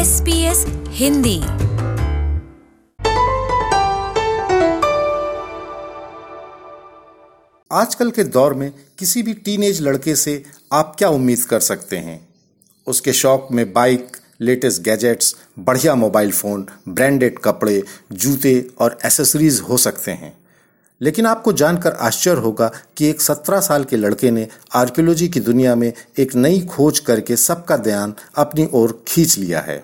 SBS Hindi. आजकल के दौर में किसी भी टीनेज लड़के से आप क्या उम्मीद कर सकते हैं? उसके शौक में बाइक, लेटेस्ट गैजेट्स, बढ़िया मोबाइल फोन, ब्रांडेड कपड़े, जूते और एसेसरीज हो सकते हैं। लेकिन आपको जानकर आश्चर्य होगा कि एक 17 साल के लड़के ने आर्कियोलॉजी की दुनिया में एक नई खोज करके सबका ध्यान अपनी ओर खींच लिया है।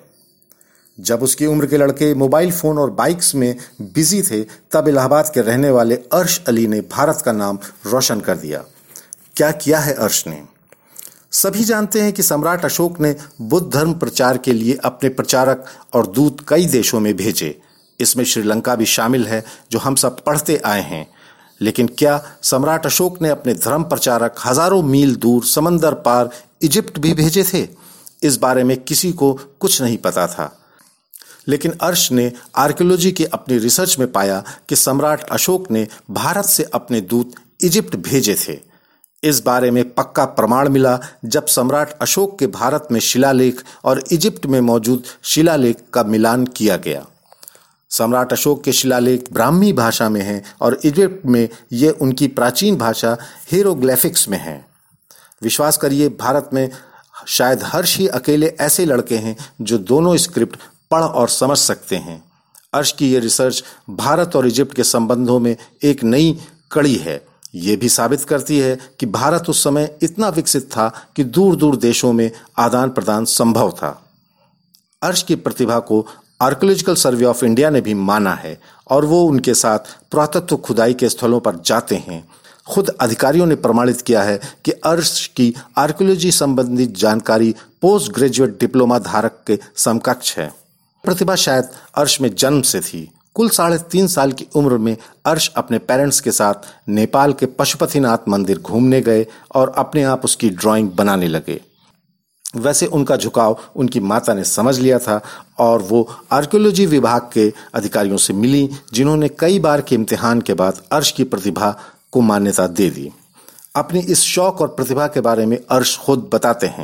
जब उसकी उम्र के लड़के मोबाइल फोन और बाइक्स में बिजी थे, तब इलाहाबाद के रहने वाले अर्श अली ने भारत का नाम रोशन कर दिया। क्या किया है अर्श ने? सभी जानते हैं कि सम्राट अशोक ने बुद्ध धर्म प्रचार के लिए अपने प्रचारक और दूत कई देशों में भेजे। इसमें श्रीलंका भी शामिल है, जो हम सब पढ़ते आए हैं। लेकिन क्या सम्राट अशोक ने अपने धर्म प्रचारक हजारों मील दूर समंदर पार इजिप्ट भी भेजे थे? इस बारे में किसी को कुछ नहीं पता था। लेकिन अर्श ने आर्कियोलॉजी की अपनी रिसर्च में पाया कि सम्राट अशोक ने भारत से अपने दूत इजिप्ट भेजे थे। इस बारे में पक्का प्रमाण मिला जब सम्राट अशोक के भारत में शिलालेख और इजिप्ट में मौजूद शिलालेख का मिलान किया गया। सम्राट अशोक के शिलालेख ब्राह्मी भाषा में हैं और इजिप्ट में ये उनकी प्राचीन भाषा हीरोग्लिफिक्स में है। विश्वास करिए, भारत में शायद हर्ष ही अकेले ऐसे लड़के हैं जो दोनों स्क्रिप्ट पढ़ और समझ सकते हैं। अर्श की ये रिसर्च भारत और इजिप्ट के संबंधों में एक नई कड़ी है। ये भी साबित करती है कि भारत उस समय इतना विकसित था कि दूर दूर देशों में आदान प्रदान संभव था। अर्श की प्रतिभा को आर्कियोलॉजिकल सर्वे ऑफ इंडिया ने भी माना है और वो उनके साथ पुरातत्व खुदाई के स्थलों पर जाते हैं। खुद अधिकारियों ने प्रमाणित किया है कि अर्श की आर्कियोलॉजी संबंधी जानकारी पोस्ट ग्रेजुएट डिप्लोमा धारक के समकक्ष है। प्रतिभा शायद अर्श में जन्म से थी। कुल 3.5 साल की उम्र में अर्श अपने पेरेंट्स के साथ नेपाल के पशुपतिनाथ मंदिर घूमने गए और अपने आप उसकी ड्राइंग बनाने लगे। वैसे उनका झुकाव उनकी माता ने समझ लिया था और वो आर्कियोलॉजी विभाग के अधिकारियों से मिली, जिन्होंने कई बार के इम्तिहान के बाद अर्श की प्रतिभा को मान्यता दे दी। अपनी इस शौक और प्रतिभा के बारे में अर्श खुद बताते हैं।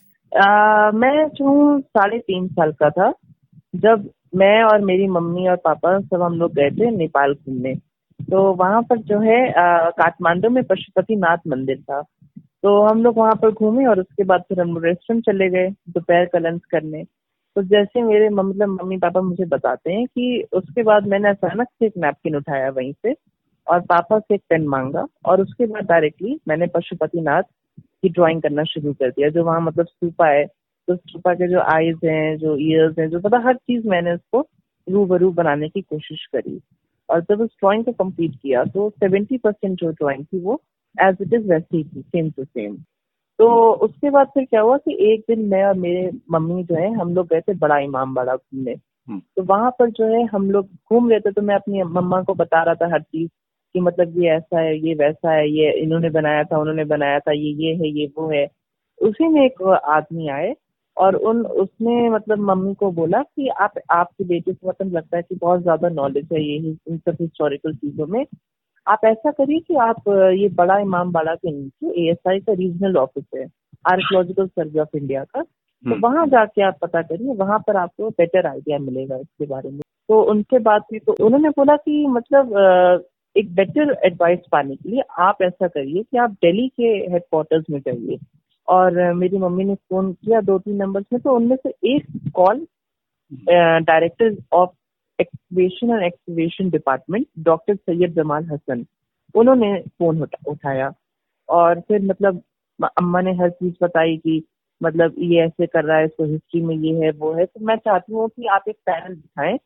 मैं जो 3.5 साल का था, जब मैं और मेरी मम्मी और पापा सब हम लोग गए थे नेपाल घूमने। तो वहाँ पर जो है काठमांडू में पशुपतिनाथ मंदिर था। तो हम लोग वहाँ पर घूमे और उसके बाद फिर हम लोग रेस्टोरेंट चले गए दोपहर का लंच करने। तो जैसे मेरे मम्मी पापा मुझे बताते हैं कि उसके बाद मैंने अचानक से एक नैपकिन उठाया वहीं से और पापा से एक पेन मांगा और उसके बाद डायरेक्टली मैंने पशुपतिनाथ की ड्राइंग करना शुरू कर दिया। जो वहाँ मतलब स्तूपा है, तो स्तूपा के जो आईज हैं, जो ईयर्स हैं, जो पता हर चीज मैंने उसको रूबरू बनाने की कोशिश करी। और जब उस ड्राइंग को कंप्लीट किया तो 70% जो ड्राइंग थी वो एज इट इज वैसी थी, सेम टू सेम। तो उसके बाद फिर क्या हुआ कि एक दिन मैं और मेरे मम्मी जो है हम लोग गए थे बड़ा इमामबाड़ा घूमने। तो वहां पर जो है हम लोग घूम रहे थे, तो मैं अपनी मम्मा को बता रहा था हर चीज कि मतलब ये ऐसा है, ये वैसा है, ये इन्होंने बनाया था, उन्होंने बनाया था, ये है, ये वो है। उसी में एक आदमी आए और उसने मतलब मम्मी को बोला कि आपके बेटे को मतलब लगता है कि बहुत ज्यादा नॉलेज है ये इन सब हिस्टोरिकल चीजों में। आप ऐसा करिए कि आप ये बड़ा इमामबाड़ा के नीचे ASI का रीजनल ऑफिस है, आर्कियोलॉजिकल सर्वे ऑफ इंडिया का। तो वहां जाके आप पता करिए, वहां पर आपको बेटर आइडिया मिलेगा इसके बारे में। तो उनके बाद भी तो उन्होंने बोला कि मतलब एक बेटर एडवाइस पाने के लिए आप ऐसा करिए कि आप दिल्ली के हेडक्वार्टर्स में जाइए। और मेरी मम्मी ने फोन किया 2-3 नंबर्स में, तो उनमें से एक कॉल डायरेक्टर ऑफ एक्सकवेशन और excavation department doctor Syed Jamal Hasan, उन्होंने फोन उठाया। और फिर मतलब अम्मा ने हर चीज बताई कि मतलब ये ऐसे कर रहा है, इसको हिस्ट्री में ये है वो है। तो मैं चाहती हूँ कि आप एक पैनल दिखाएं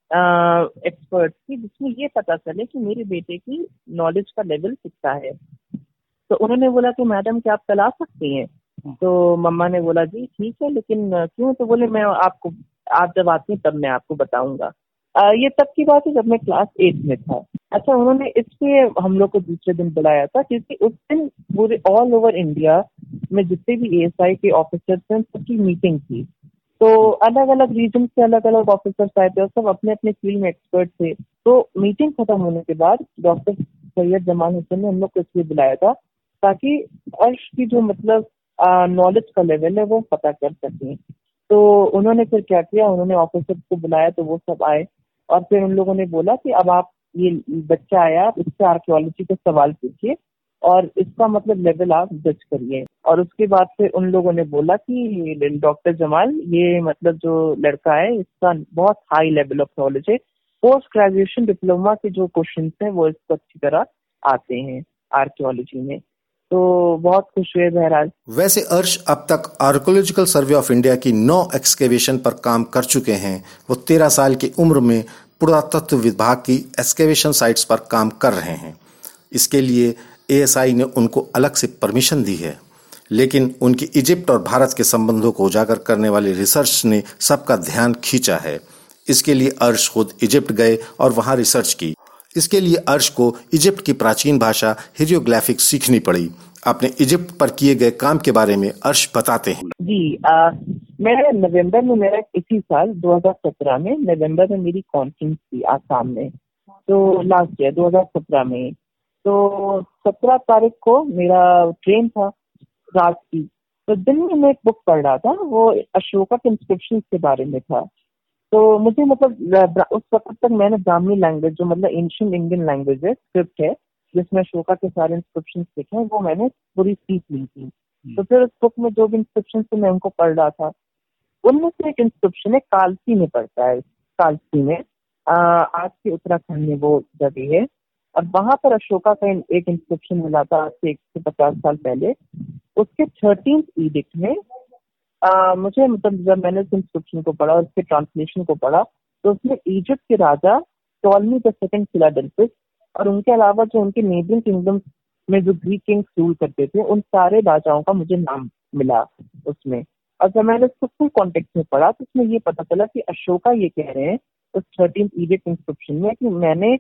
एक्सपर्ट्स की, जिसमें ये पता चले कि मेरे बेटे की नॉलेज का लेवल कितना है। तो उन्होंने बोला कि मैडम क्या आप कल आ सकती हैं? तो मम्मा ने बोला जी ठीक है, लेकिन क्यों? तो बोले मैं आप जब आती हैं तब मैं आपको बताऊंगा। ये तब की बात है जब मैं क्लास 8 में था। अच्छा, उन्होंने इसलिए हम लोग को दूसरे दिन बुलाया था क्योंकि उस दिन पूरे ऑल ओवर इंडिया में जितने भी ASI के ऑफिसर्स हैं सबकी मीटिंग थी। तो अलग अलग रीजन से अलग अलग ऑफिसर्स आए थे और सब अपने अपने फील्ड में एक्सपर्ट थे। तो मीटिंग खत्म होने के बाद डॉक्टर सैयद जमाल हुसैन ने हम लोग को इसलिए बुलाया था ताकि अर्श की जो मतलब नॉलेज का लेवल है वो पता कर सकें। तो उन्होंने फिर क्या किया, उन्होंने ऑफिसर्स को बुलाया तो वो सब आए और फिर उन लोगों ने बोला कि अब आप, ये बच्चा आया, आप इससे आर्कियोलॉजी के सवाल पूछिए और इसका मतलब लेवल आप जज करिए। और उसके बाद फिर उन लोगों ने बोला कि डॉक्टर जमाल, ये मतलब जो लड़का है इसका बहुत हाई लेवल ऑफ नॉलेज है, पोस्ट ग्रेजुएशन डिप्लोमा के जो क्वेश्चन हैं वो इसको अच्छी तरह आते हैं आर्कियोलॉजी में। तो बहुत खुश हुए बहरहाल। वैसे अर्श अब तक आर्कोलॉजिकल सर्वे ऑफ इंडिया की 9 एक्सकेवेशन पर काम कर चुके हैं। वो 13 साल की उम्र में पुरातत्व विभाग की एक्सकेवेशन साइट्स पर काम कर रहे हैं। इसके लिए एएसआई ने उनको अलग से परमिशन दी है, लेकिन उनकी इजिप्ट और भारत के संबंधों को उजागर करने वाली रिसर्च ने सबका ध्यान खींचा है। इसके लिए अर्श खुद इजिप्ट गए और वहां रिसर्च की। इसके लिए अर्श को इजिप्ट की प्राचीन भाषा हियरोग्लिफिक सीखनी पड़ी। अपने इजिप्ट पर किए गए काम के बारे में अर्श बताते हैं। जी, मैं नवंबर में, मेरा इसी साल 2017 में नवंबर में मेरी कॉन्फ्रेंस थी आसाम में, तो लास्ट ईयर 2017 में। तो 17 तारीख को मेरा ट्रेन था रात की। तो दिन में मैं एक बुक पढ़ रहा था, वो अशोका के इंस्क्रिप्शन के बारे में था। तो मुझे मतलब उस वक्त तक मैंने ब्राह्मी लैंग्वेज, जो मतलब एंशिएंट इंडियन लैंग्वेज है, स्क्रिप्ट है जिसमें अशोका के सारे इंस्क्रिप्शन लिखे हैं, वो मैंने पूरी सीख ली थी। तो फिर उस बुक में जो भी इंस्क्रिप्शन थे मैं उनको पढ़ रहा था। उनमें से एक इंस्क्रिप्शन है, कालसी में पड़ता है। कालसी में आज के उत्तराखंड में वो जगह है और वहां पर अशोका का एक इंस्क्रिप्शन मिला था आज से 150 साल पहले। उसके 13th एडिक्ट में मुझे मतलब जब मैंने उस इंस्क्रिप्शन को पढ़ा और उसके ट्रांसलेशन को पढ़ा, तो उसमें इजिप्ट के राजा टॉलमी द सेकंड फिलाडेल्फिस और उनके अलावा जो उनके नेबरिंग किंगडम में जो ग्रीक किंग्स रूल करते थे, उन सारे राजाओं का मुझे नाम मिला उसमें। और जब मैंने उसको फुल कॉन्टेक्स्ट में पढ़ा तो उसमें ये पता चला कि अशोका ये कह रहे हैं उस 13th एडिक्ट इंस्क्रिप्शन में कि मैंने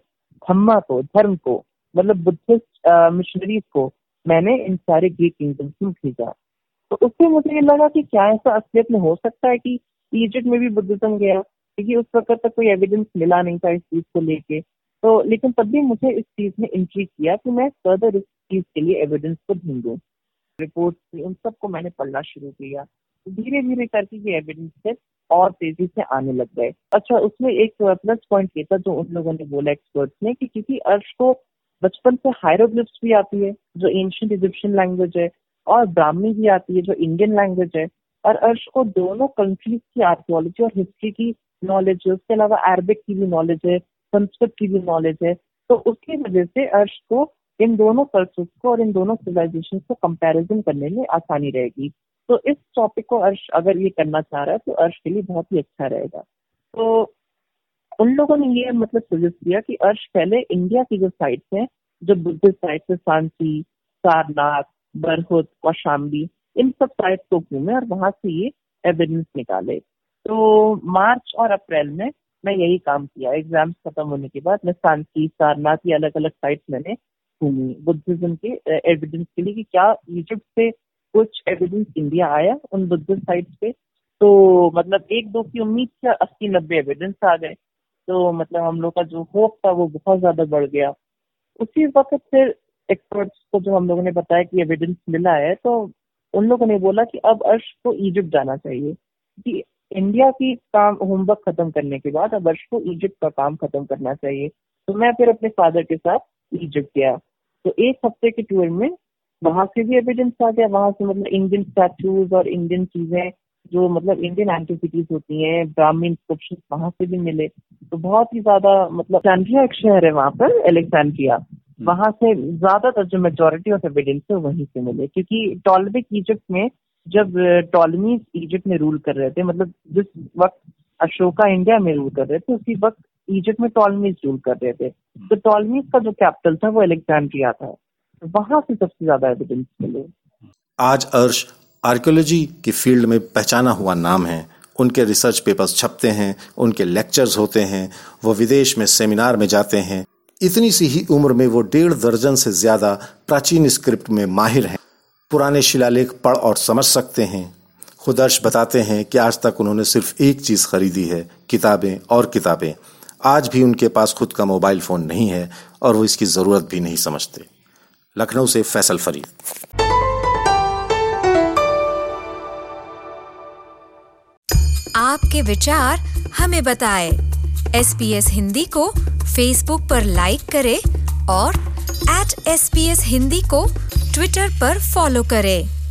धर्म को मतलब बुद्धिस्ट मिशनरीज को मैंने इन सारे ग्रीक किंगडम्स में भेजा। तो उससे मुझे ये लगा कि क्या ऐसा असलियत में हो सकता है कि इजिप्ट में भी बुद्धिज्म गया, क्योंकि उस वक्त तक कोई एविडेंस मिला नहीं था इस चीज को लेके। तो लेकिन तब भी मुझे इस चीज ने इंट्रिग किया कि मैं फर्दर इस चीज के लिए एविडेंस को ढूंढूं। रिपोर्ट उन सबको मैंने पढ़ना शुरू किया, तो धीरे धीरे करके ये एविडेंस से और तेजी से आने लग गए। अच्छा, उसमें एक प्लस पॉइंट ये था जो उन लोगों ने बोला एक्सपर्ट्स ने कि क्योंकि अर्श को बचपन से हायरोग्लिफ्स भी आती है जो एंशिएंट इजिप्शियन लैंग्वेज है, और ब्राह्मी भी आती है जो इंडियन लैंग्वेज है, और अर्श को दोनों कंट्रीज की आर्कियोलॉजी और हिस्ट्री की नॉलेज है, उसके अलावा अरबिक की भी नॉलेज है, संस्कृत की भी नॉलेज है। तो उसकी वजह से अर्श को इन दोनों कल्चर्स को और इन दोनों सिविलाइजेशन को कंपैरिजन करने में आसानी रहेगी। तो इस टॉपिक को अर्श अगर ये करना चाह रहा है तो अर्श के लिए बहुत ही अच्छा रहेगा। तो उन लोगों ने ये मतलब सजेस्ट किया कि अर्श पहले इंडिया की जो साइट्स हैं, जो बुद्धिस्ट साइट्स है, सांची, सारनाथ, बरहुत, कौशाम्बी, इन सब साइट्स को घूमे और वहां से ये एविडेंस निकाले। तो मार्च और अप्रैल में मैं यही काम किया। एग्जाम्स खत्म होने के बाद मैं सांची, सारनाथ, ये अलग अलग साइट्स मैंने घूमी बुद्धिज्म के एविडेंस के लिए कि क्या इजिप्ट से कुछ एविडेंस इंडिया आया उन बुद्धिस्ट साइट्स पे। तो मतलब 1-2 की उम्मीद से 80-90 एविडेंस आ गए। तो मतलब हम लोग का जो होप था वो बहुत ज्यादा बढ़ गया। उसी वक्त फिर एक्सपर्ट्स को जो हम लोगों ने बताया कि एविडेंस मिला है, तो उन लोगों ने बोला कि अब अर्श को इजिप्ट जाना चाहिए, कि इंडिया की काम होमवर्क खत्म करने के बाद अब अर्श को इजिप्ट का काम खत्म करना चाहिए। तो मैं फिर अपने फादर के साथ इजिप्ट गया। तो 1 हफ्ते के टूर में वहां से भी एविडेंस आ गया। वहां से मतलब इंडियन स्टैचूज और इंडियन चीजें जो मतलब इंडियन एंटिक्विटीज होती हैं, ब्राह्मी इंस्क्रिप्शन वहां से भी मिले। तो बहुत ही ज्यादा मतलब अलेक्जेंड्रिया एक शहर है वहां पर, अलेक्जेंड्रिया, वहां से ज्यादातर जो मेजोरिटी ऑफ एविडेंस है वहीं से मिले। क्योंकि टॉलमिक इजिप्ट में जब टॉलमीज इजिप्ट में रूल कर रहे थे, मतलब जिस वक्त अशोका इंडिया में रूल कर रहे थे उसी वक्त इजिप्ट में टॉलमीज रूल कर रहे थे। तो टॉलमीज का जो कैपिटल था वो अलेक्जेंड्रिया था, तो वहां से सबसे ज्यादा एविडेंस मिले। आज अर्श आर्कियोलॉजी की फील्ड में पहचाना हुआ नाम है। उनके रिसर्च पेपर्स छपते हैं, उनके लेक्चर्स होते हैं, वो विदेश में सेमिनार में जाते हैं। इतनी सी ही उम्र में वो 1.5 दर्जन से ज्यादा प्राचीन स्क्रिप्ट में माहिर हैं। पुराने शिलालेख पढ़ और समझ सकते हैं। खुद अर्श बताते हैं कि आज तक उन्होंने सिर्फ एक चीज खरीदी है, किताबें और किताबें। आज भी उनके पास खुद का मोबाइल फोन नहीं है और वो इसकी जरूरत भी नहीं समझते। लखनऊ से फैसल फरीद। आपके विचार हमें बताएं। SBS हिंदी को फेसबुक पर लाइक करें और @SBS हिंदी को ट्विटर पर फॉलो करें।